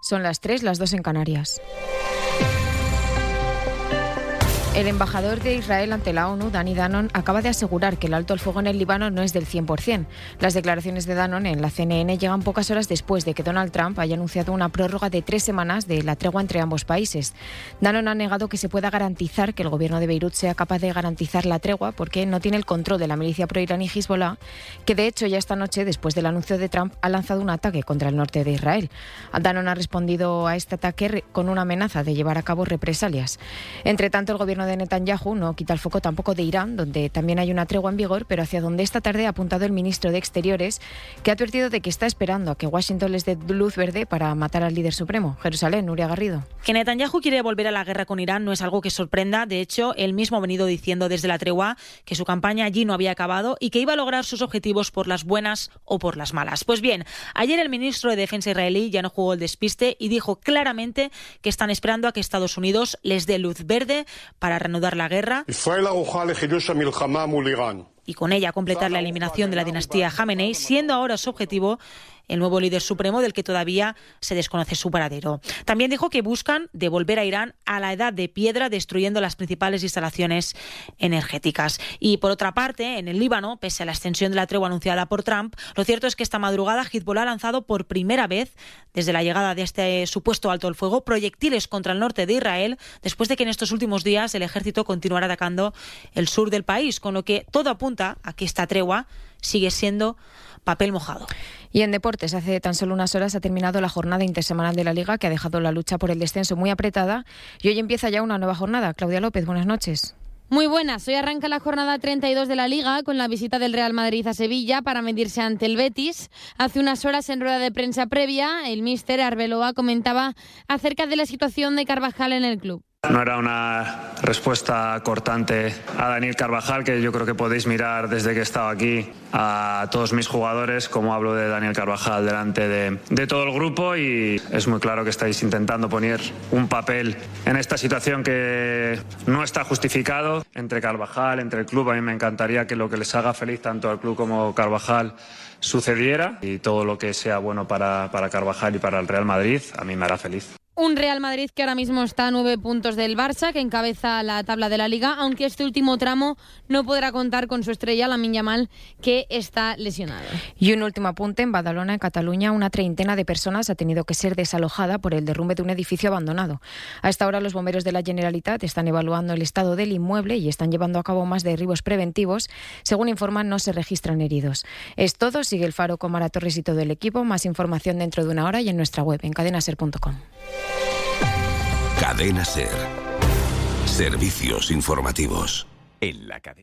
Son las 3, las 2 en Canarias. El embajador de Israel ante la ONU, Dani Danon, acaba de asegurar que el alto al fuego en el Líbano no es del 100%. Las declaraciones de Danon en la CNN llegan pocas horas después de que Donald Trump haya anunciado una prórroga de 3 semanas de la tregua entre ambos países. Danon ha negado que se pueda garantizar que el gobierno de Beirut sea capaz de garantizar la tregua porque no tiene el control de la milicia proiraní Hezbollah, que de hecho ya esta noche, después del anuncio de Trump, ha lanzado un ataque contra el norte de Israel. Danon ha respondido a este ataque con una amenaza de llevar a cabo represalias. Entre tanto, el gobierno de Netanyahu no quita el foco tampoco de Irán, donde también hay una tregua en vigor, pero hacia donde esta tarde ha apuntado el ministro de Exteriores, que ha advertido de que está esperando a que Washington les dé luz verde para matar al líder supremo. Jerusalén, Nuria Garrido. Que Netanyahu quiere volver a la guerra con Irán no es algo que sorprenda. De hecho, él mismo ha venido diciendo desde la tregua que su campaña allí no había acabado y que iba a lograr sus objetivos por las buenas o por las malas. Pues bien, ayer el ministro de Defensa israelí ya no jugó el despiste y dijo claramente que están esperando a que Estados Unidos les dé luz verde para reanudar la guerra y con ella completar la eliminación de la dinastía Jamenei, siendo ahora su objetivo el nuevo líder supremo del que todavía se desconoce su paradero. También dijo que buscan devolver a Irán a la edad de piedra, destruyendo las principales instalaciones energéticas. Y por otra parte, en el Líbano, pese a la extensión de la tregua anunciada por Trump, lo cierto es que esta madrugada Hezbollah ha lanzado por primera vez, desde la llegada de este supuesto alto el fuego, proyectiles contra el norte de Israel, después de que en estos últimos días el ejército continuara atacando el sur del país, con lo que todo apunta a que esta tregua sigue siendo papel mojado. Y en deportes, hace tan solo unas horas ha terminado la jornada intersemanal de la Liga, que ha dejado la lucha por el descenso muy apretada, y hoy empieza ya una nueva jornada. Claudia López, buenas noches. Muy buenas. Hoy arranca la jornada 32 de la Liga con la visita del Real Madrid a Sevilla para medirse ante el Betis. Hace unas horas, en rueda de prensa previa, el míster Arbeloa comentaba acerca de la situación de Carvajal en el club. No era una respuesta cortante a Daniel Carvajal, que yo creo que podéis mirar desde que he estado aquí a todos mis jugadores, como hablo de Daniel Carvajal delante de todo el grupo, y es muy claro que estáis intentando poner un papel en esta situación que no está justificado entre Carvajal, entre el club. A mí me encantaría que lo que les haga feliz tanto al club como Carvajal sucediera, y todo lo que sea bueno para Carvajal y para el Real Madrid a mí me hará feliz. Un Real Madrid que ahora mismo está a 9 puntos del Barça, que encabeza la tabla de la Liga, aunque este último tramo no podrá contar con su estrella, Lamine Yamal, que está lesionado. Y un último apunte: en Badalona, en Cataluña, una treintena de personas ha tenido que ser desalojada por el derrumbe de un edificio abandonado. A esta hora, los bomberos de la Generalitat están evaluando el estado del inmueble y están llevando a cabo más derribos preventivos. Según informan, no se registran heridos. Es todo. Sigue el Faro con Mara Torres y todo el equipo. Más información dentro de una hora y en nuestra web, en cadenaser.com. Cadena Ser. Servicios informativos. En la cadena.